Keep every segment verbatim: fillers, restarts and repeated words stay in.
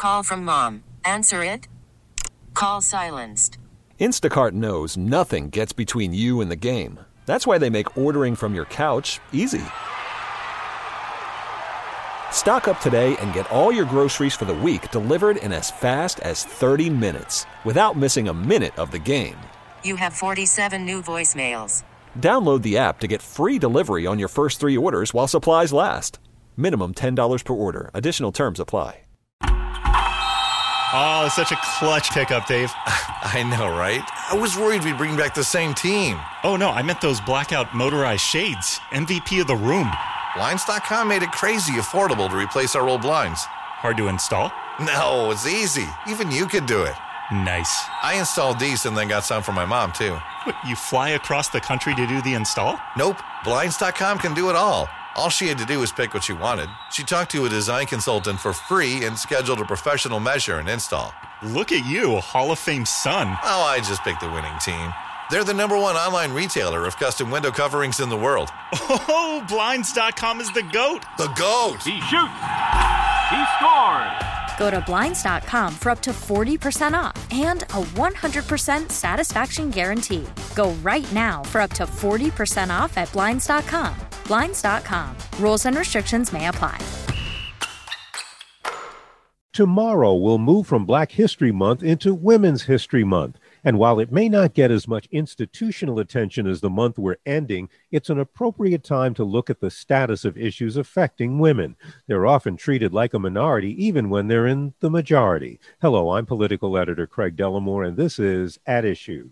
Call from mom. Answer it. Call silenced. Instacart knows nothing gets between you and the game. That's why they make ordering from your couch easy. Stock up today and get all your groceries for the week delivered in as fast as thirty minutes without missing a minute of the game. You have forty-seven new voicemails. Download the app to get free delivery on your first three orders while supplies last. Minimum ten dollars per order. Additional terms apply. Oh, such a clutch pickup, Dave. I know, right? I was worried we'd bring back the same team. Oh, no, I meant those blackout motorized shades. M V P of the room. Blinds dot com made it crazy affordable to replace our old blinds. Hard to install? No, it's easy. Even you could do it. Nice. I installed these and then got some for my mom, too. What, you fly across the country to do the install? Nope. Blinds dot com can do it all. All she had to do was pick what she wanted. She talked to a design consultant for free and scheduled a professional measure and install. Look at you, Hall of Fame son. Oh, I just picked the winning team. They're the number one online retailer of custom window coverings in the world. Oh, Blinds dot com is the GOAT. The GOAT. He shoots. He scores. Go to Blinds dot com for up to forty percent off and a one hundred percent satisfaction guarantee. Go right now for up to forty percent off at Blinds dot com. Blinds dot com. Rules and restrictions may apply. Tomorrow we'll move from Black History Month into Women's History Month. And while it may not get as much institutional attention as the month we're ending, it's an appropriate time to look at the status of issues affecting women. They're often treated like a minority, even when they're in the majority. Hello, I'm political editor Craig Dellamore, and this is At Issue.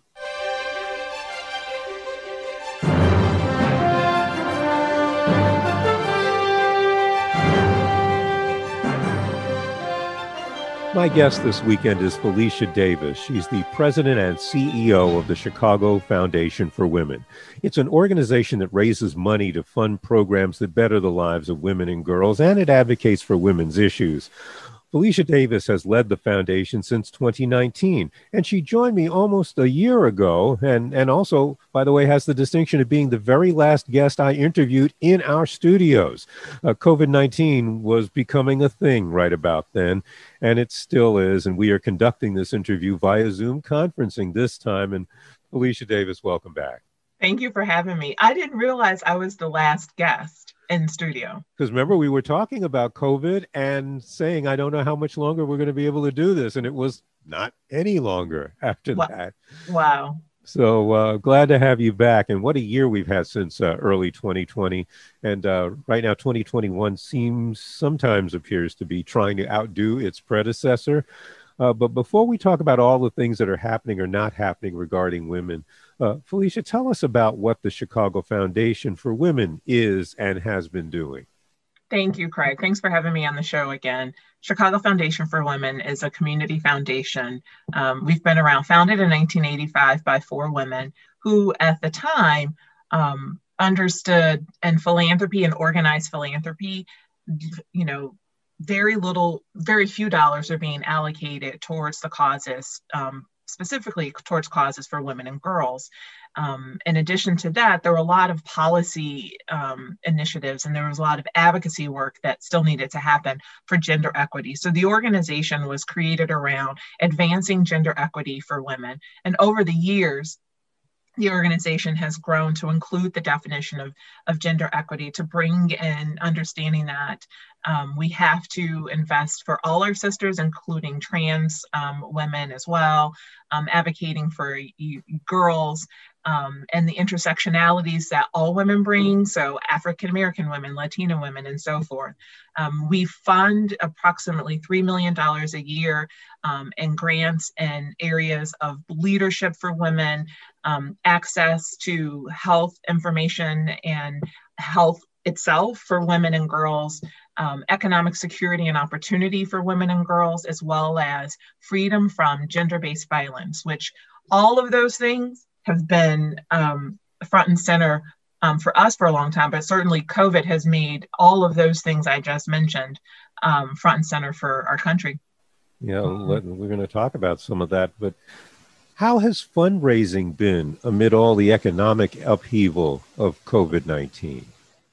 My guest this weekend is Felicia Davis. She's the president and C E O of the Chicago Foundation for Women. It's an organization that raises money to fund programs that better the lives of women and girls, and it advocates for women's issues. Felicia Davis has led the foundation since twenty nineteen, and she joined me almost a year ago, and, and also, by the way, has the distinction of being the very last guest I interviewed in our studios. Uh, COVID nineteen was becoming a thing right about then, and it still is, and we are conducting this interview via Zoom conferencing this time, and Felicia Davis, welcome back. Thank you for having me. I didn't realize I was the last guest in studio. Because remember, we were talking about COVID and saying, I don't know how much longer we're going to be able to do this. And it was not any longer after wow. that. Wow. So uh, glad to have you back. And what a year we've had since uh, early twenty twenty. And uh, right now, twenty twenty-one seems sometimes appears to be trying to outdo its predecessor. Uh, but before we talk about all the things that are happening or not happening regarding women, uh, Felicia, tell us about what the Chicago Foundation for Women is and has been doing. Thank you, Craig. Thanks for having me on the show again. Chicago Foundation for Women is a community foundation. Um, we've been around, founded in nineteen eighty-five by four women who at the time um, understood and philanthropy and organized philanthropy, you know, very little, very few dollars are being allocated towards the causes, um, specifically towards causes for women and girls. Um, in addition to that, there were a lot of policy um, initiatives, and there was a lot of advocacy work that still needed to happen for gender equity. So the organization was created around advancing gender equity for women. And over the years, the organization has grown to include the definition of, of gender equity, to bring in understanding that um, we have to invest for all our sisters, including trans um, women as well, um, advocating for you, girls, um, and the intersectionalities that all women bring, so African-American women, Latina women, and so forth. Um, we fund approximately three million dollars a year um, in grants in areas of leadership for women, um, access to health information and health itself for women and girls, um, economic security and opportunity for women and girls, as well as freedom from gender-based violence, which all of those things have been um, front and center um, for us for a long time, but certainly COVID has made all of those things I just mentioned um, front and center for our country. Yeah, let, we're going to talk about some of that, but how has fundraising been amid all the economic upheaval of COVID nineteen?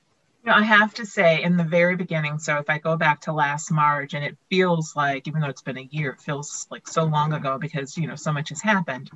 You know, I have to say in the very beginning, so if I go back to last March, and it feels like, even though it's been a year, it feels like so long ago because, you know, so much has happened.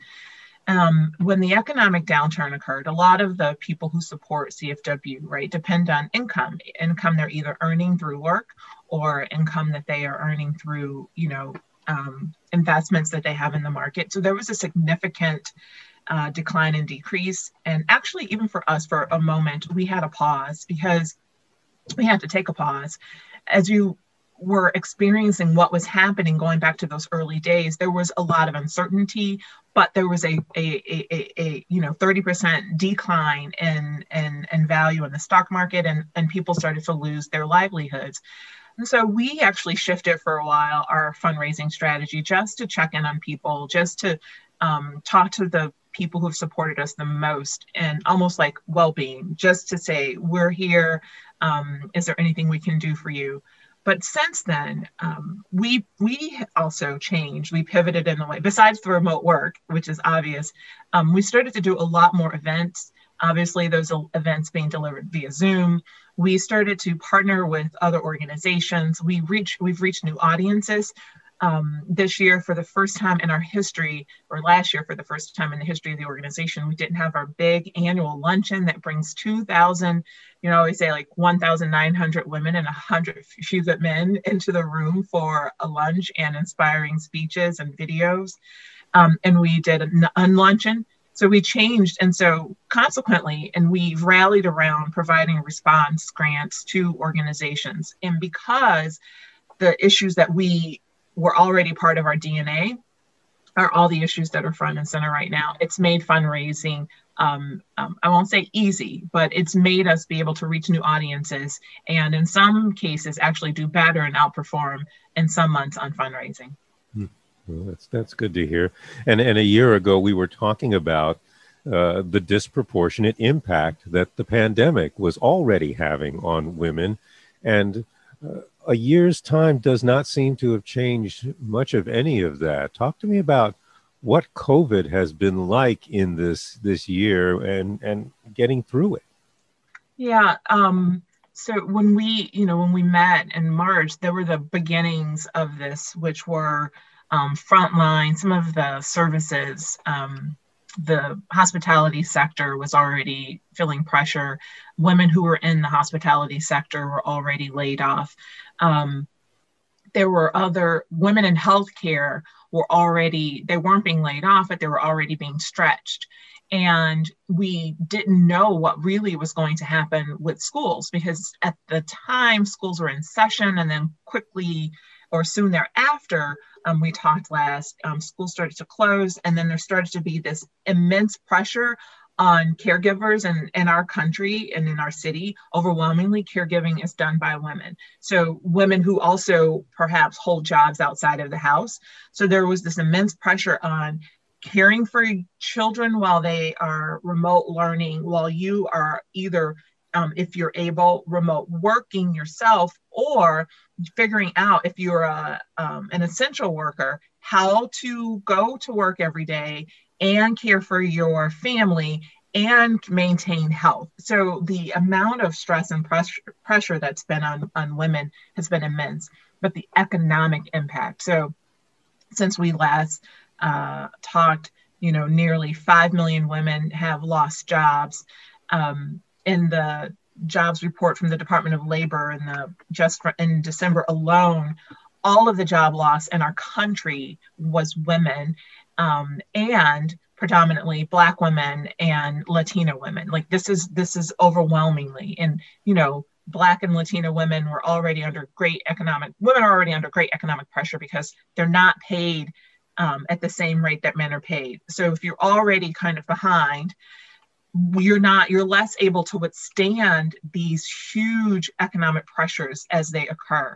Um, when the economic downturn occurred, a lot of the people who support C F W, right, depend on income, income they're either earning through work or income that they are earning through, you know, um, investments that they have in the market. So there was a significant uh, decline and decrease. And actually, even for us, for a moment, we had a pause because we had to take a pause. As you were experiencing what was happening, going back to those early days, there was a lot of uncertainty, but there was a, a, a, a, a you know, thirty percent decline in, in, in value in the stock market, and, and people started to lose their livelihoods. And so we actually shifted for a while our fundraising strategy just to check in on people, just to um, talk to the people who've supported us the most, and almost like well-being, just to say, we're here. Um, is there anything we can do for you? But since then, um, we we also changed. We pivoted in a way, besides the remote work, which is obvious, um, we started to do a lot more events. Obviously, those events being delivered via Zoom. We started to partner with other organizations. We reach, we've reached new audiences. Um, this year, for the first time in our history, or last year for the first time in the history of the organization, we didn't have our big annual luncheon that brings two thousand, you know, we say like one thousand nine hundred women and one hundred few good men into the room for a lunch and inspiring speeches and videos. Um, and we did an unluncheon. So we changed. And so consequently, and we've rallied around providing response grants to organizations. And because the issues that we were already part of our D N A are all the issues that are front and center right now, it's made fundraising, um, um, I won't say easy, but it's made us be able to reach new audiences, and in some cases actually do better and outperform in some months on fundraising. Hmm. Well, that's that's good to hear. And and a year ago, we were talking about uh, the disproportionate impact that the pandemic was already having on women, and uh, a year's time does not seem to have changed much of any of that. Talk to me about what COVID has been like in this this year and and getting through it. Yeah. Um, so when we, you know, when we met in March, there were the beginnings of this, which were um, frontline, some of the services. Um, the hospitality sector was already feeling pressure. Women who were in the hospitality sector were already laid off. Um, there were other women in healthcare were already, they weren't being laid off, but they were already being stretched. And we didn't know what really was going to happen with schools, because at the time schools were in session, and then quickly or soon thereafter, um, we talked last, um, schools started to close, and then there started to be this immense pressure on caregivers in, in our country and in our city. Overwhelmingly, caregiving is done by women. So women who also perhaps hold jobs outside of the house. So there was this immense pressure on caring for children while they are remote learning, while you are either, um, if you're able, remote working yourself, or figuring out, if you're a, um, an essential worker, how to go to work every day and care for your family and maintain health. So the amount of stress and pressure, pressure that's been on, on women has been immense, but the economic impact. So since we last uh, talked, you know, nearly five million women have lost jobs. Um, in the jobs report from the Department of Labor, in the just in December alone, all of the job loss in our country was women, um, and predominantly Black women and Latina women. Like this is this is overwhelmingly, and you know, Black and Latina women were already under great economic, women are already under great economic pressure because they're not paid um, at the same rate that men are paid. So if you're already kind of behind, you're not, you're less able to withstand these huge economic pressures as they occur.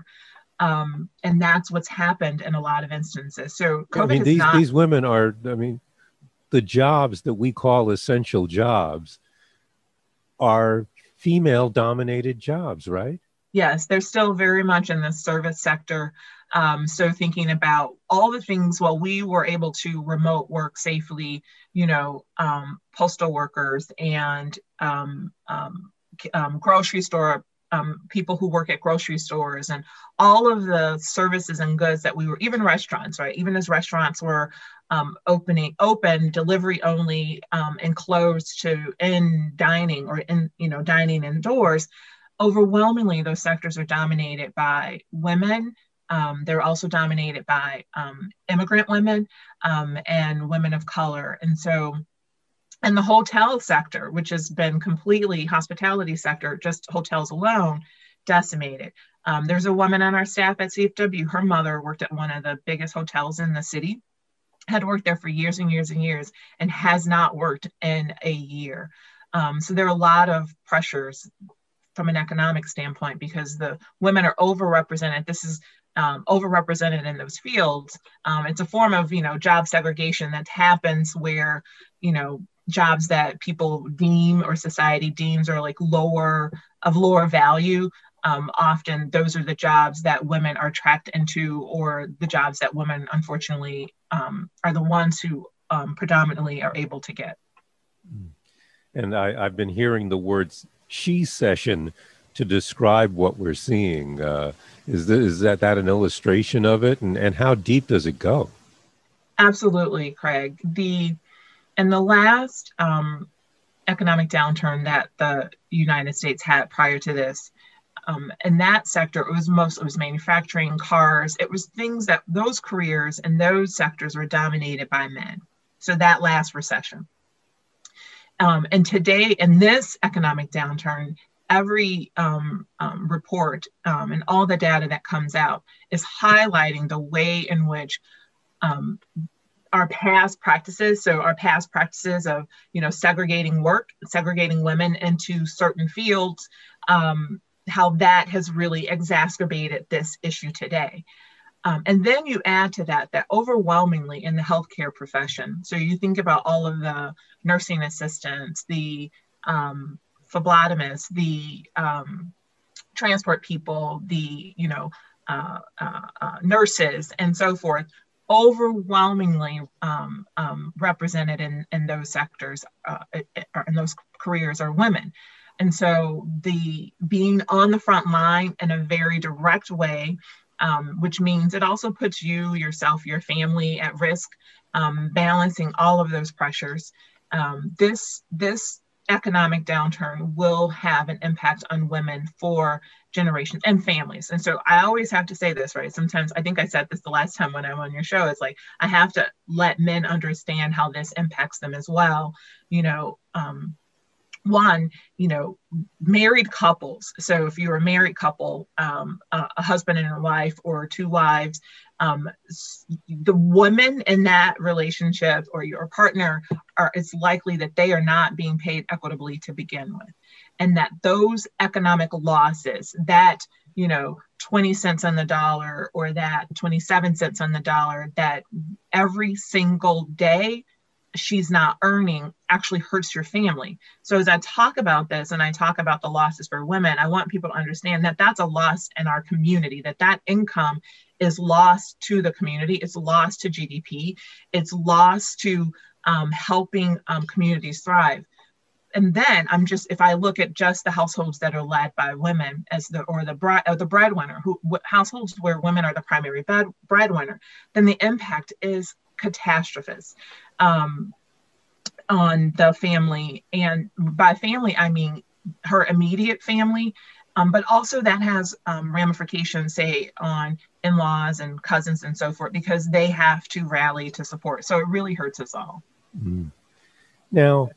Um, and that's what's happened in a lot of instances. So COVID I mean, is these, not... these women are, I mean, the jobs that we call essential jobs are female dominated jobs, right? Yes, they're still very much in the service sector. Um, so thinking about all the things, while we were able to remote work safely, you know, um, postal workers and um, um, um, grocery store um, people who work at grocery stores and all of the services and goods that we were, even restaurants, right? Even as restaurants were um, opening, open, delivery only, um, and closed to in dining or in, you know, dining indoors, overwhelmingly those sectors are dominated by women. Um, they're also dominated by um, immigrant women um, and women of color. And so, and the hotel sector, which has been completely hospitality sector, just hotels alone, decimated. Um, there's a woman on our staff at C F W. Her mother worked at one of the biggest hotels in the city, had worked there for years and years and years, and has not worked in a year. Um, so there are a lot of pressures from an economic standpoint because the women are overrepresented. This is um, overrepresented in those fields. Um, it's a form of, you know, job segregation that happens where, you know, jobs that people deem or society deems are like lower of lower value. Um, often those are the jobs that women are tracked into, or the jobs that women, unfortunately, um, are the ones who um, predominantly are able to get. And I, I've been hearing the words she session to describe what we're seeing. Uh, is, this, is that, that an illustration of it? And, and how deep does it go? Absolutely, Craig. The in the last um, economic downturn that the United States had prior to this, um, in that sector, it was most, it was manufacturing, cars. It was things that those careers and those sectors were dominated by men. So that last recession. Um, and today, in this economic downturn, every um, um, report um, and all the data that comes out is highlighting the way in which um, our past practices, so our past practices of, you know, segregating work, segregating women into certain fields, um, how that has really exacerbated this issue today. Um, and then you add to that, that overwhelmingly in the healthcare profession, so you think about all of the nursing assistants, the um, phlebotomists, the um, transport people, the, you know, uh, uh, uh, nurses and so forth, overwhelmingly um, um, represented in, in those sectors, uh, in those careers are women. And so the being on the front line in a very direct way, um, which means it also puts you, yourself, your family at risk, um, balancing all of those pressures. Um, this, this economic downturn will have an impact on women for generations and families. And so I always have to say this, right? Sometimes, I think I said this the last time when I'm on your show, it's like, I have to let men understand how this impacts them as well. You know, um, one, you know, married couples. So if you're a married couple, um, a, a husband and a wife or two wives, um, the women in that relationship or your partner are, it's likely that they are not being paid equitably to begin with. And that those economic losses, that, you know, twenty cents on the dollar or that twenty-seven cents on the dollar, that every single day she's not earning actually hurts your family. So as I talk about this and I talk about the losses for women, I want people to understand that that's a loss in our community, that that income is lost to the community. It's lost to G D P. It's lost to um, helping um, communities thrive. And then I'm just, if I look at just the households that are led by women as the, or the bride, or the breadwinner, who households where women are the primary bed, breadwinner, then the impact is catastrophic um, on the family. And by family, I mean her immediate family, um, but also that has um, ramifications, say, on in-laws and cousins and so forth, because they have to rally to support. So it really hurts us all. Mm. Now,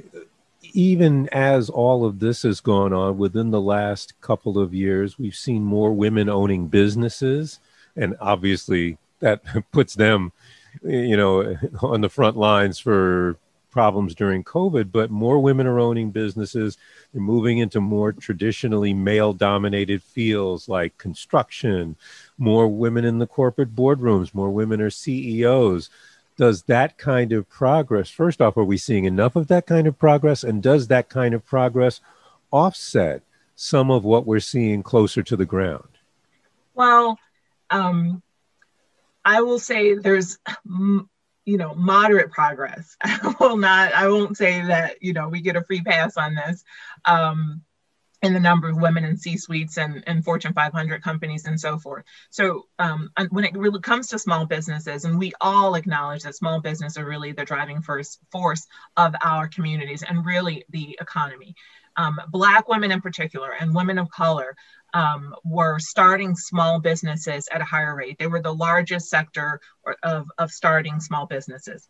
even as all of this has gone on within the last couple of years, we've seen more women owning businesses, and obviously that puts them, you know, on the front lines for problems during COVID, but more women are owning businesses. They're moving into more traditionally male-dominated fields like construction, more women in the corporate boardrooms, more women are C E Os. Does that kind of progress, first off, are we seeing enough of that kind of progress? And does that kind of progress offset some of what we're seeing closer to the ground? Well, um, I will say there's, you know, moderate progress. I will not, I won't say that, you know, we get a free pass on this. Um, in the number of women in C-suites and, and Fortune five hundred companies and so forth. So um, when it really comes to small businesses, and we all acknowledge that small business are really the driving first force of our communities and really the economy. Um, Black women in particular and women of color um, were starting small businesses at a higher rate. They were the largest sector of, of starting small businesses.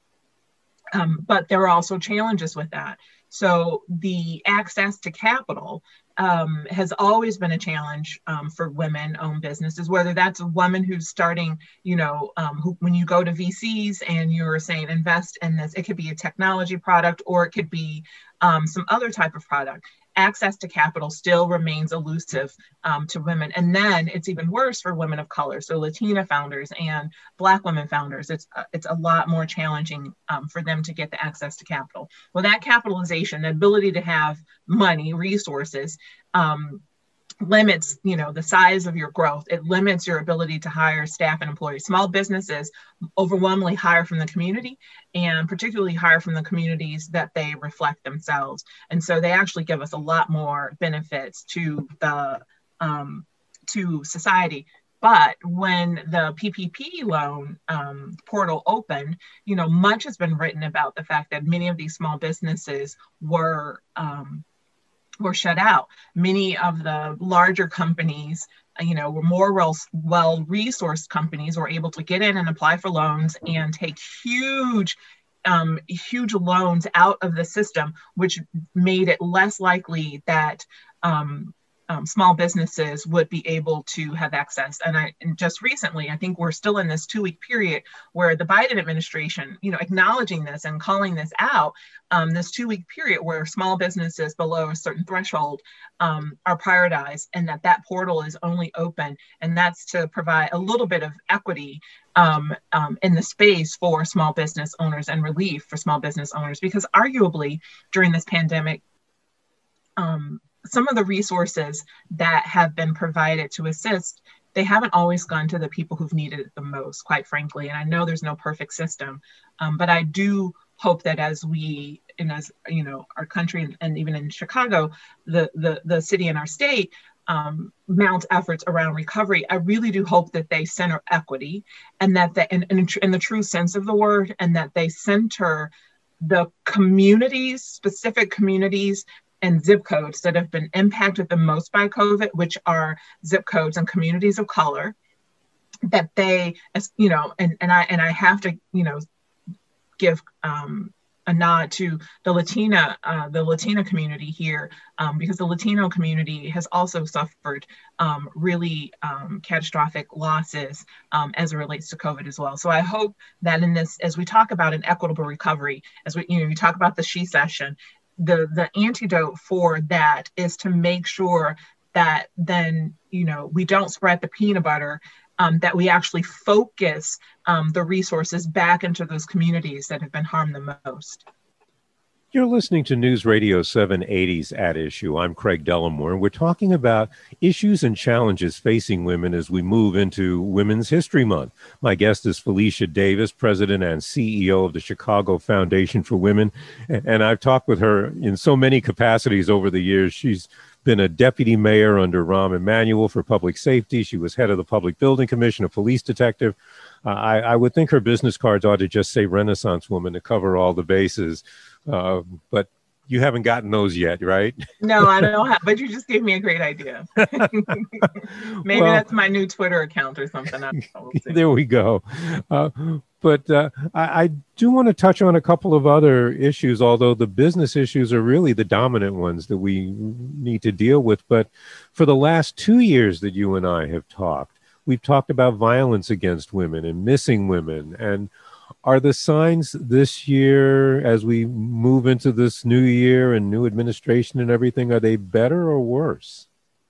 Um, but there were also challenges with that. So the access to capital um, has always been a challenge um, for women-owned businesses, whether that's a woman who's starting, you know, um, who, when you go to V Cs and you're saying invest in this, it could be a technology product or it could be um, some other type of product. Access to capital still remains elusive um, to women. And then it's even worse for women of color. So Latina founders and Black women founders, it's, uh, it's a lot more challenging um, for them to get the access to capital. Well, that capitalization, the ability to have money, resources, um, limits, you know, the size of your growth. It limits your ability to hire staff and employees. Small businesses overwhelmingly hire from the community, and particularly hire from the communities that they reflect themselves. And so they actually give us a lot more benefits to the um, to society. But when the P P P loan um, portal opened, you know, much has been written about the fact that many of these small businesses were um, were shut out. Many of the larger companies, you know, were more well, well-resourced companies were able to get in and apply for loans and take huge, um, huge loans out of the system, which made it less likely that um, um, small businesses would be able to have access. And I, and just recently, I think we're still in this two-week period where the Biden administration, you know, acknowledging this and calling this out, um, this two-week period where small businesses below a certain threshold um, are prioritized, and that that portal is only open, and that's to provide a little bit of equity um, um, in the space for small business owners and relief for small business owners, because arguably during this pandemic, um, some of the resources that have been provided to assist, they haven't always gone to the people who've needed it the most, quite frankly. And I know there's no perfect system, um, but I do hope that as we, and as you know, our country and even in Chicago, the the the city and our state um, mount efforts around recovery, I really do hope that they center equity, and that the, in, in, in the true sense of the word, and that they center the communities, specific communities and zip codes that have been impacted the most by COVID, which are zip codes and communities of color, that they, you know, and, and I and I have to, you know, give um, a nod to the Latina, uh, the Latina community here, um, because the Latino community has also suffered um, really um, catastrophic losses um, as it relates to COVID as well. So I hope that in this, as we talk about an equitable recovery, as we, you know, we talk about the She Session, the the antidote for that is to make sure that then, you know, we don't spread the peanut butter, um, that we actually focus um, the resources back into those communities that have been harmed the most. You're listening to News Radio seven eighty's At Issue. I'm Craig Dellamore, and we're talking about issues and challenges facing women as we move into Women's History Month. My guest is Felicia Davis, president and C E O of the Chicago Foundation for Women, and I've talked with her in so many capacities over the years. She's been a deputy mayor under Rahm Emanuel for public safety. She was head of the Public Building Commission, a police detective. Uh, I, I would think her business cards ought to just say Renaissance woman to cover all the bases. Uh, but you haven't gotten those yet, right? No, I don't have, but you just gave me a great idea. Maybe well, that's my new Twitter account or something. I don't know, we'll there we go. Uh, but uh, I, I do want to touch on a couple of other issues, although the business issues are really the dominant ones that we need to deal with. But for the last two years that you and I have talked, we've talked about violence against women and missing women. And are the signs this year, as we move into this new year and new administration and everything, are they better or worse?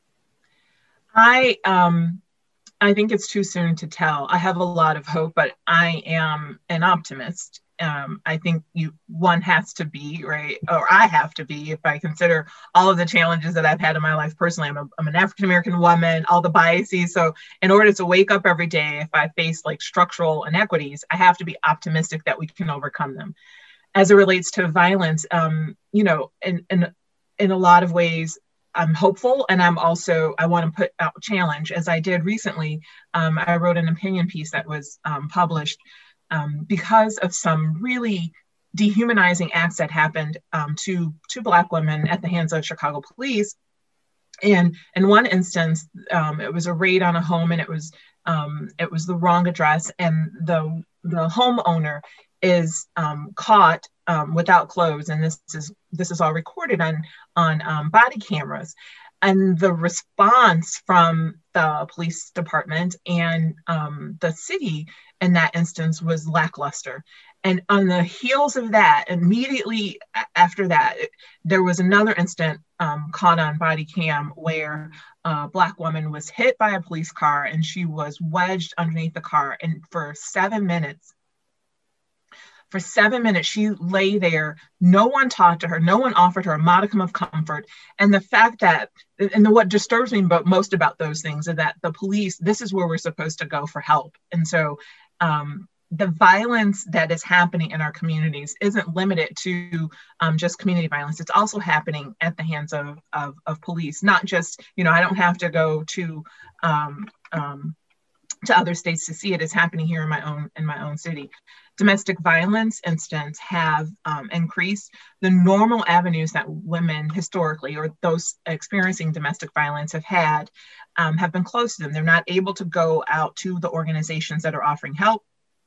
I um, I think it's too soon to tell. I have a lot of hope, but I am an optimist. Um, I think you one has to be, right, or I have to be, if I consider all of the challenges that I've had in my life personally. I'm, a, I'm an African-American woman, all the biases. So in order to wake up every day, if I face like structural inequities, I have to be optimistic that we can overcome them. As it relates to violence, um, you know, in, in, in a lot of ways, I'm hopeful, and I'm also, I want to put out challenge, as I did recently. Um, I wrote an opinion piece that was um, published um, because of some really dehumanizing acts that happened um, to, to Black women at the hands of Chicago police. And in one instance, um, it was a raid on a home, and it was um, it was the wrong address, and the the homeowner is um, caught um, without clothes, and this is this is all recorded on on um, body cameras. And the response from the police department and um, the city in that instance was lackluster. And on the heels of that, immediately after that, there was another incident um, caught on body cam where a Black woman was hit by a police car, and she was wedged underneath the car. And for seven minutes, For seven minutes, she lay there. No one talked to her. No one offered her a modicum of comfort. And the fact that, and the, what disturbs me most about those things is that the police, this is where we're supposed to go for help. And so um, the violence that is happening in our communities isn't limited to um, just community violence. It's also happening at the hands of, of, of police, not just, you know, I don't have to go to, um, um, to other states to see it. It's happening here in my own, in my own city. Domestic violence incidents have um, increased. The normal avenues that women historically, or those experiencing domestic violence, have had um, have been closed to them. They're not able to go out to the organizations that are offering help.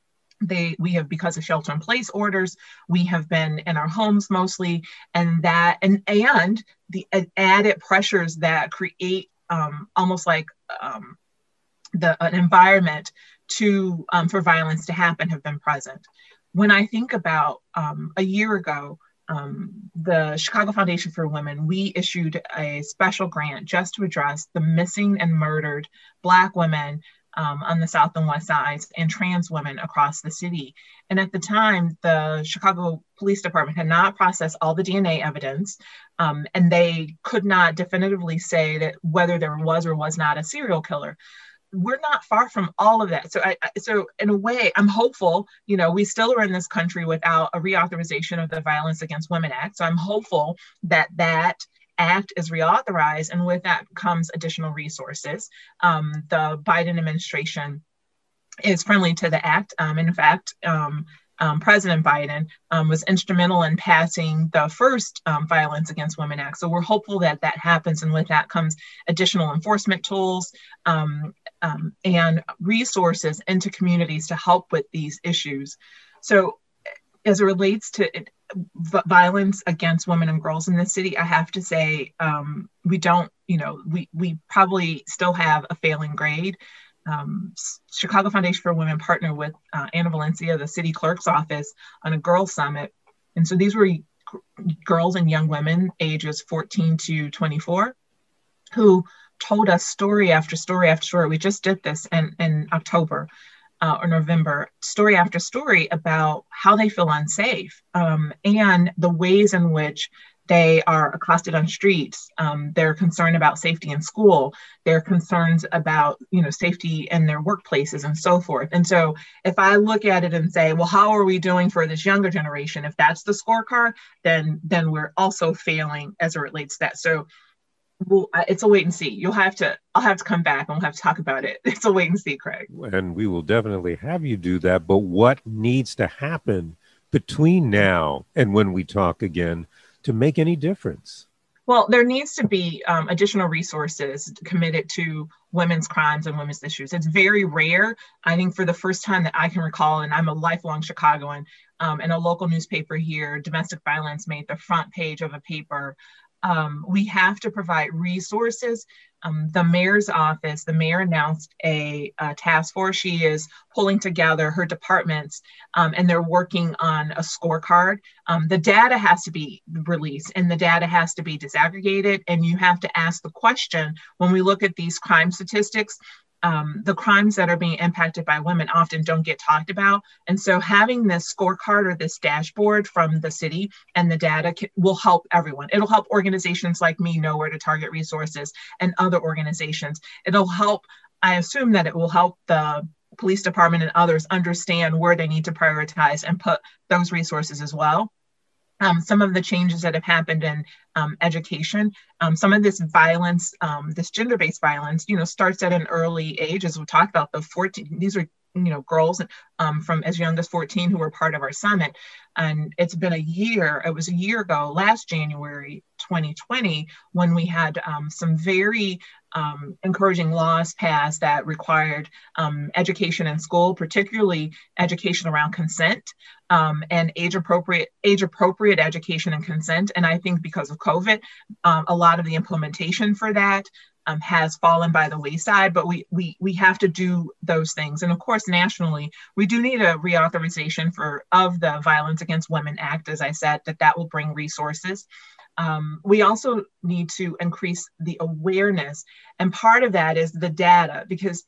They, we have, because of shelter in place orders, we have been in our homes mostly, and that, and, and the added pressures that create um, almost like um, the an environment to um, for violence to happen have been present. When I think about um, a year ago, um, the Chicago Foundation for Women, we issued a special grant just to address the missing and murdered Black women um, on the South and West Sides and trans women across the city. And at the time, the Chicago Police Department had not processed all the D N A evidence, um, and they could not definitively say that whether there was or was not a serial killer. We're not far from all of that. So, I, so in a way, I'm hopeful. You know, we still are in this country without a reauthorization of the Violence Against Women Act. So I'm hopeful that that act is reauthorized, and with that comes additional resources. Um, the Biden administration is friendly to the act. Um, in fact, um, Um, President Biden um, was instrumental in passing the first um, Violence Against Women Act. So we're hopeful that that happens, and with that comes additional enforcement tools um, um, and resources into communities to help with these issues. So as it relates to it, v- violence against women and girls in the city, I have to say um, we don't, you know, we, we probably still have a failing grade. Um, Chicago Foundation for Women partnered with uh, Anna Valencia, the city clerk's office, on a girls' summit. And so these were g- girls and young women ages fourteen to twenty-four who told us story after story after story. We just did this in, in October uh, or November, story after story about how they feel unsafe um, and the ways in which they are accosted on streets. Um, they're concerned about safety in school. They're concerned about, you know, safety in their workplaces and so forth. And so if I look at it and say, well, how are we doing for this younger generation? If that's the scorecard, then then we're also failing as it relates to that. So well, it's a wait and see. You'll have to, I'll have to come back and we'll have to talk about it. It's a wait and see, Craig. And we will definitely have you do that. But what needs to happen between now and when we talk again to make any difference? Well, there needs to be um, additional resources committed to women's crimes and women's issues. It's very rare. I think for the first time that I can recall, and I'm a lifelong Chicagoan, um, in a local newspaper here, domestic violence made the front page of a paper. Um, we have to provide resources. Um, the mayor's office, the mayor announced a, a task force. She is pulling together her departments um, and they're working on a scorecard. Um, the data has to be released and the data has to be disaggregated. And you have to ask the question, when we look at these crime statistics, Um, the crimes that are being impacted by women often don't get talked about. And so having this scorecard or this dashboard from the city and the data can, will help everyone. It'll help organizations like me know where to target resources and other organizations. It'll help, I assume that it will help the police department and others understand where they need to prioritize and put those resources as well. Um, some of the changes that have happened in um, education, um, some of this violence, um, this gender-based violence, you know, starts at an early age, as we talked about. The fourteen, these are, you know, girls um, from as young as fourteen who were part of our summit, and it's been a year. It was a year ago, last January twenty twenty, when we had um, some very um, encouraging laws passed that required um, education in school, particularly education around consent. Um, and age appropriate age appropriate education and consent. And I think because of COVID, um, a lot of the implementation for that um, has fallen by the wayside. But we we we have to do those things. And of course, nationally, we do need a reauthorization for of the Violence Against Women Act. As I said, that that will bring resources. Um, we also need to increase the awareness, and part of that is the data, because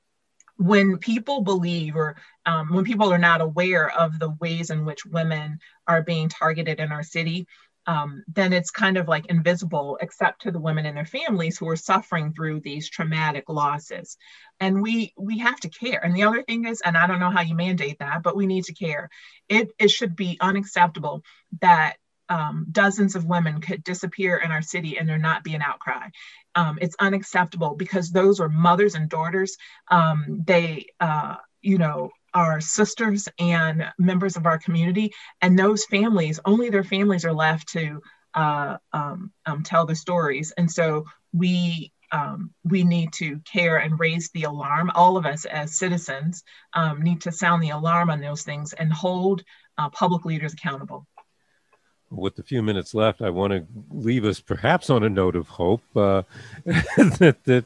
when people believe or um, when people are not aware of the ways in which women are being targeted in our city, um, then it's kind of like invisible, except to the women and their families who are suffering through these traumatic losses. And we we have to care. And the other thing is, and I don't know how you mandate that, but we need to care. It, it should be unacceptable that Um, dozens of women could disappear in our city and there not be an outcry. Um, it's unacceptable because those are mothers and daughters. Um, they, uh, you know, are sisters and members of our community. And those families, only their families are left to uh, um, um, tell the stories. And so we um, we need to care and raise the alarm. All of us as citizens um, need to sound the alarm on those things and hold uh, public leaders accountable. With the few minutes left, I want to leave us perhaps on a note of hope uh, that, that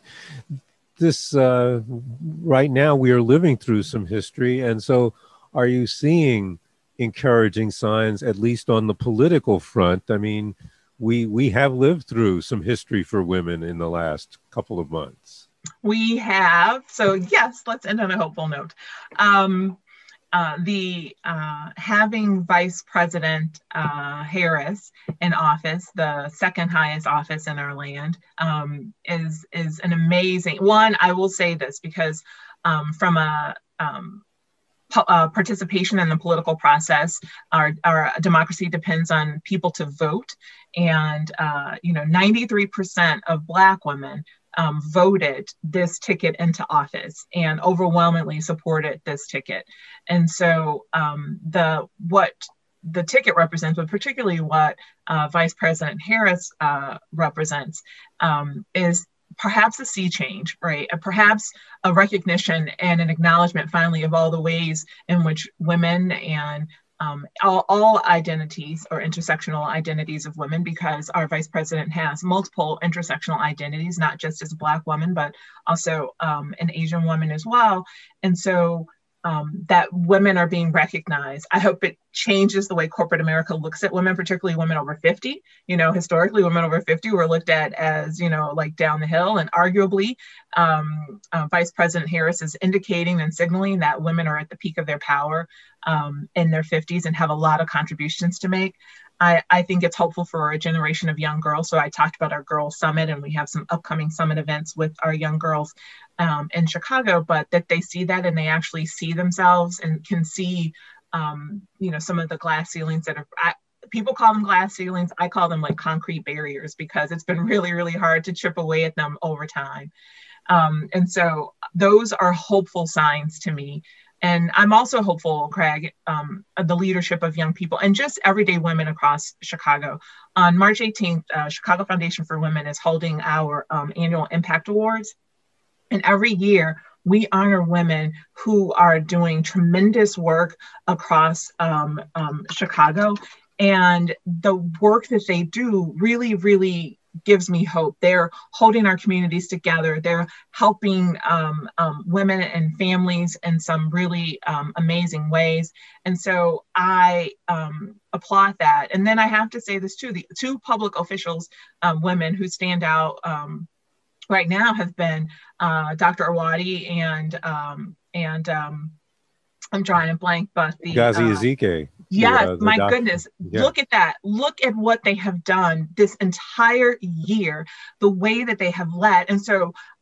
this uh, right now we are living through some history. And so are you seeing encouraging signs, at least on the political front? I mean, we we have lived through some history for women in the last couple of months. We have. So yes, let's end on a hopeful note. Um, Uh, the uh, having Vice President uh, Harris in office, the second highest office in our land, um, is is an amazing one. I will say this because um, from a um, po- uh, participation in the political process, our our democracy depends on people to vote, and uh, you know, ninety-three percent of Black women Um, voted this ticket into office and overwhelmingly supported this ticket. And so um, the what the ticket represents, but particularly what uh, Vice President Harris uh, represents, um, is perhaps a sea change, right? Uh, perhaps a recognition and an acknowledgement finally of all the ways in which women and Um, all, all identities or intersectional identities of women, because our vice president has multiple intersectional identities, not just as a Black woman, but also um, an Asian woman as well. And so um, that women are being recognized. I hope it changes the way corporate America looks at women, particularly women over fifty. You know, historically, women over fifty were looked at as, you know, like down the hill. And arguably, um, uh, Vice President Harris is indicating and signaling that women are at the peak of their power um, in their fifties and have a lot of contributions to make. I, I think it's hopeful for a generation of young girls. So I talked about our Girls Summit, and we have some upcoming summit events with our young girls um, in Chicago, but that they see that and they actually see themselves and can see, um, you know, some of the glass ceilings that are, I, people call them glass ceilings. I call them like concrete barriers because it's been really, really hard to chip away at them over time. Um, and so those are hopeful signs to me. And I'm also hopeful, Craig, um, of the leadership of young people and just everyday women across Chicago. On March eighteenth, uh, Chicago Foundation for Women is holding our um, annual Impact Awards. And every year, we honor women who are doing tremendous work across um, um, Chicago. And the work that they do really, really gives me hope. They're holding our communities together. They're helping um, um, women and families in some really um, amazing ways. And so I um, applaud that. And then I have to say this too, the two public officials, um, women who stand out um, right now have been uh, Doctor Awadi and, um, and um, I'm drawing a blank, but the- Gazi uh, Ezike. Yes, uh, my doctor. goodness. Yeah. Look at that. Look at what they have done this entire year, the way that they have led. And so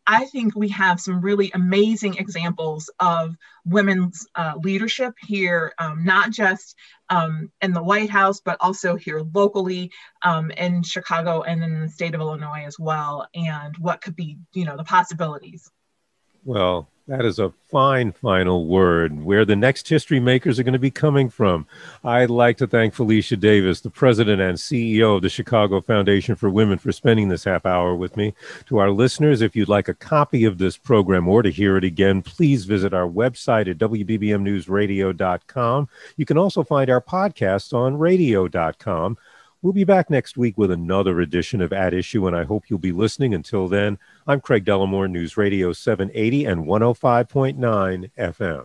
I think we have some really amazing examples of women's uh, leadership here, um, not just um, in the White House, but also here locally um, in Chicago and in the state of Illinois as well, and what could be, you know, the possibilities. Well, that is a fine final word. Where the next history makers are going to be coming from. I'd like to thank Felicia Davis, the president and C E O of the Chicago Foundation for Women, for spending this half hour with me. To our listeners, if you'd like a copy of this program or to hear it again, please visit our website at W B B M news radio dot com. You can also find our podcast on radio dot com. We'll be back next week with another edition of At Issue, and I hope you'll be listening. Until then, I'm Craig Dellamore, News Radio seven eighty and one oh five point nine F M.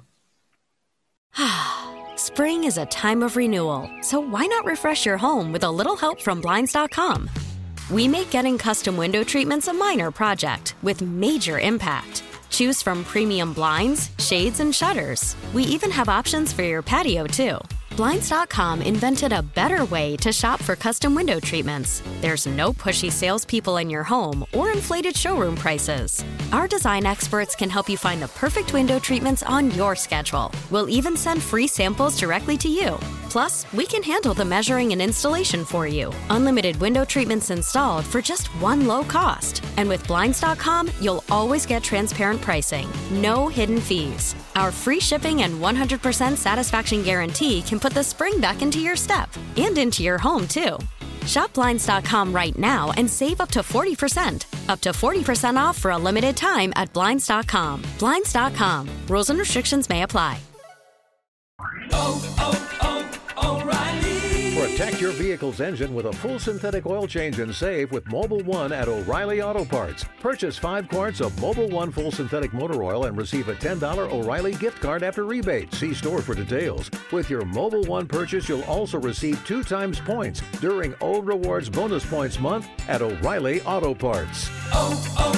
Spring is a time of renewal, so why not refresh your home with a little help from Blinds dot com? We make getting custom window treatments a minor project with major impact. Choose from premium blinds, shades, and shutters. We even have options for your patio, too. Blinds dot com invented a better way to shop for custom window treatments. There's no pushy salespeople in your home or inflated showroom prices. Our design experts can help you find the perfect window treatments on your schedule. We'll even send free samples directly to you. Plus, we can handle the measuring and installation for you. Unlimited window treatments installed for just one low cost. And with Blinds dot com, you'll always get transparent pricing. No hidden fees. Our free shipping and one hundred percent satisfaction guarantee can put the spring back into your step and into your home, too. Shop Blinds dot com right now and save up to forty percent. Up to forty percent off for a limited time at Blinds dot com. Blinds dot com. Rules and restrictions may apply. Oh, oh, oh, O'Reilly. Protect your vehicle's engine with a full synthetic oil change and save with Mobil one at O'Reilly Auto Parts. Purchase five quarts of Mobil one full synthetic motor oil and receive a ten dollars O'Reilly gift card after rebate. See store for details. With your Mobil one purchase, you'll also receive two times points during O Rewards Bonus Points Month at O'Reilly Auto Parts. Oh, oh.